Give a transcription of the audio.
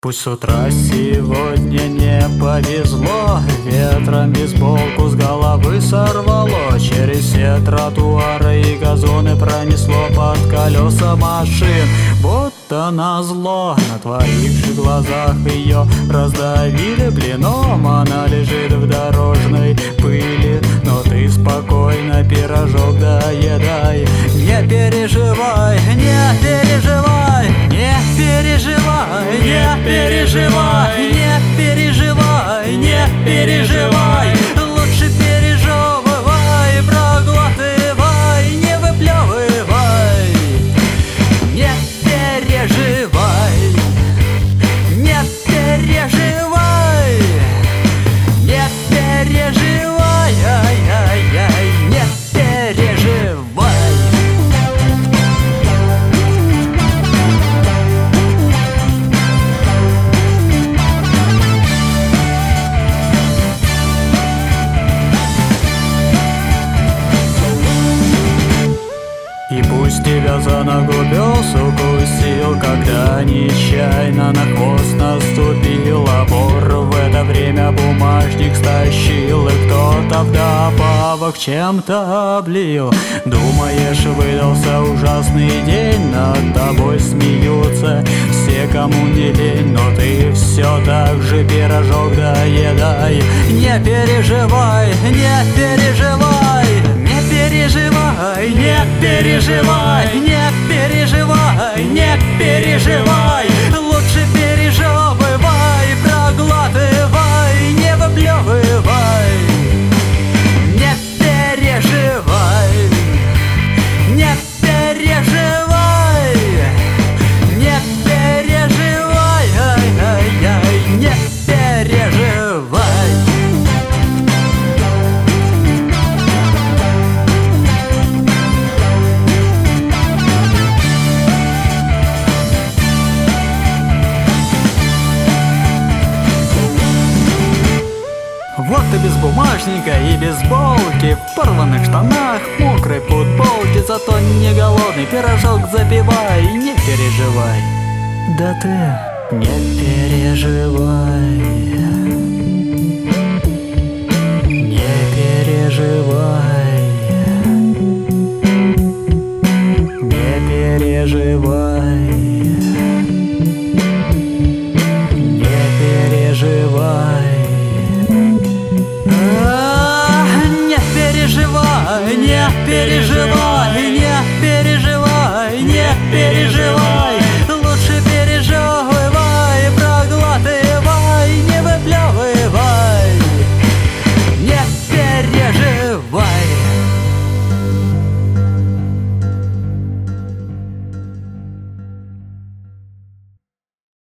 Пусть с утра сегодня не повезло, ветром бейсболку с головы сорвало, через все тротуары и газоны пронесло под колеса машин. Будто назло на твоих же глазах ее раздавили блином. Она лежит в дорожной пыли, но ты спокойно пирожок доедай. Не переживай, не переживай, не переживай, не переживай, не переживай, не переживай. Лучше пережевывай, проглатывай, не выплевывай. Не переживай, не переживай, не переживай, ай-яй-яй, не переживай. И пусть тебя за ногу пес укусил, когда нечаянно на хвост наступил, а вор в это время бумажник стащил, и кто-то вдобавок чем-то облил. Думаешь, выдался ужасный день, над тобой смеются все, кому не лень, но ты все так же пирожок доедай. Не переживай, не переживай, не переживай, не переживай, не переживай, не переживай. Лучше пережевывай, проглатывай, не выплевывай. Не переживай, не переживай, не переживай, ай-яй-яй, не переживай. Вот и без бумажника и бейсболки, в порванных штанах, мокрой футболке, зато не голодный, пирожок запивай, не переживай. Да ты не переживай, не переживай.